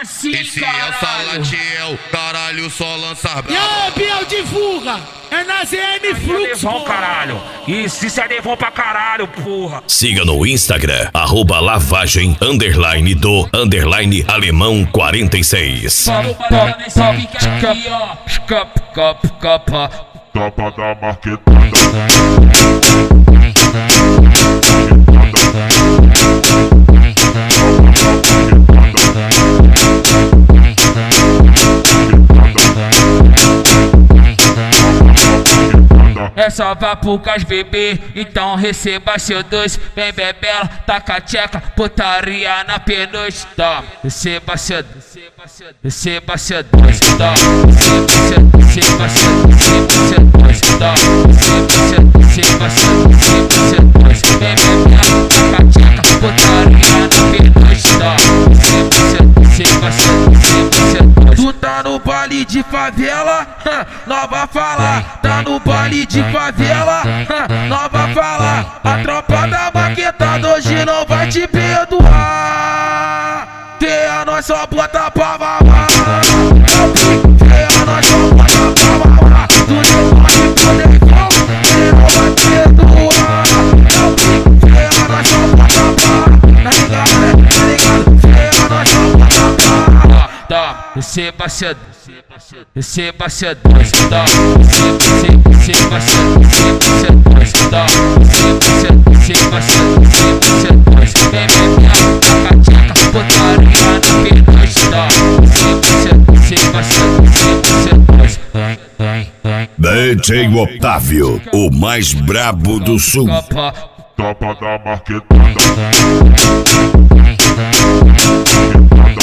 Assim, esse é o Salatiel, caralho, só lança brava. E aí, Biel, divulga! É na ZN Flux, Devon, caralho. Isso é Devon pra caralho, porra. Siga no Instagram, @lavagem_alemão46. Tropa da marquetada. É só vapucas, bebê, então receba seu doce. Vem bebela, taca tcheca, putaria na penugem. Toma, receba seu doce, receba seu doce. Toma, receba seu doce. Toma, receba seu doce. Vem bebela, taca tcheca, putaria na penugem. Toma, receba seu doce. Tu tá no baile de favela, nova fala. Tá no baile de favela, nova fala. A tropa da maquetada hoje não vai te perdoar. Tem a nós só bota pra mamar. Tem a nós só bota pra mamar. Tu não vai poder não, ele não vai perdoar. Tem a nós só bota pra, tá ligado, né? Tá ligado? Tem a nós só bota pra. Toma, receba cedo. Receba seu doce, toma, receba seu doce, toma, receba seu doce. Vem beber, taca tcheca, putaria na penugem, toma, receba seu doce. DJ Otávio, o mais brabo do sul. Tropa da marquetada.